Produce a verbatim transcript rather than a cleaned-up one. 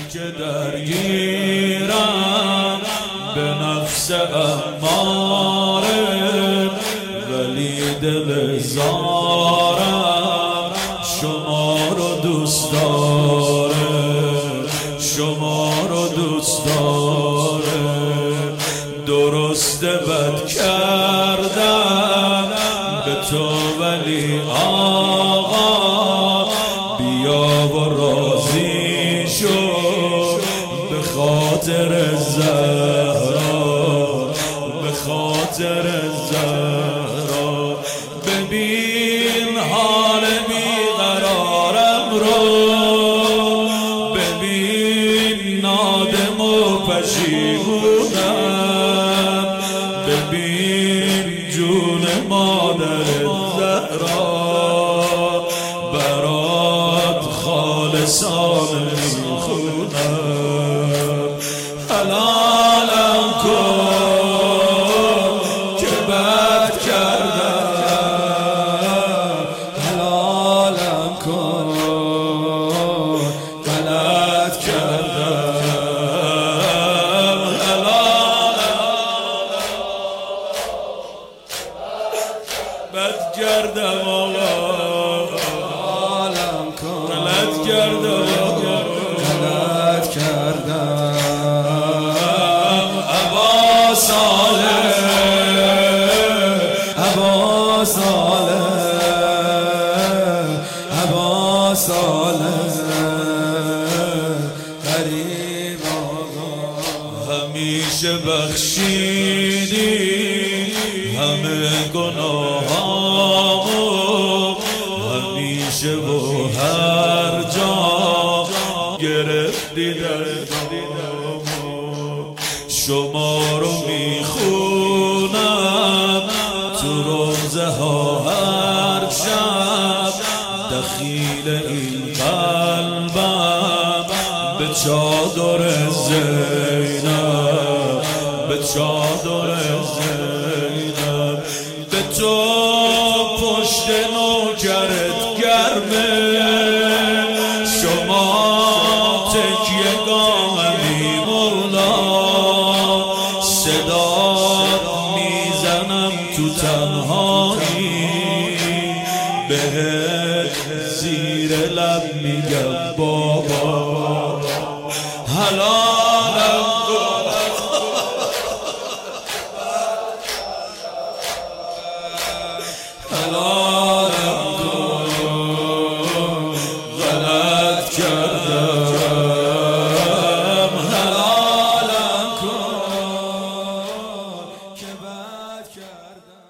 که درگیرم به نفس اماره، ولی دل زارم شما رو دوست داره، شما رو دوست داره. درسته بد کردم به تو، ولی آقا بیا و راضی شو به خاطر زهرا، به خاطر زهرا. ببین حال بیقرارم رو، ببین نادم و پشیمونم، ببین جون مادر زهرا برات خالصانه میخونم. حلالم کن که بد کردم، حلالم کن غلط کردم، حلالم بد کردم آقا، حلالم کن غلط کردم، غلط کردم. ابا صالح، ابا صالح، ابا صالح غریب آقا. همیشه بخشیدی همه گناهامو، همیشه و هر جا گرفتی دردامو. شما رو میخونم تو روزه ها هر شب، دخیل این قلبم به چادر زینب، به چادر زینب. به تو پشت نوکرت گرمه، شما تکیه گاهمی مولا، صدات میزنم تو تنهایی، بهت زیر لب میگم بابا حلالم کن، حلالم کن غلط کردم، حلالم کن که بد کردم.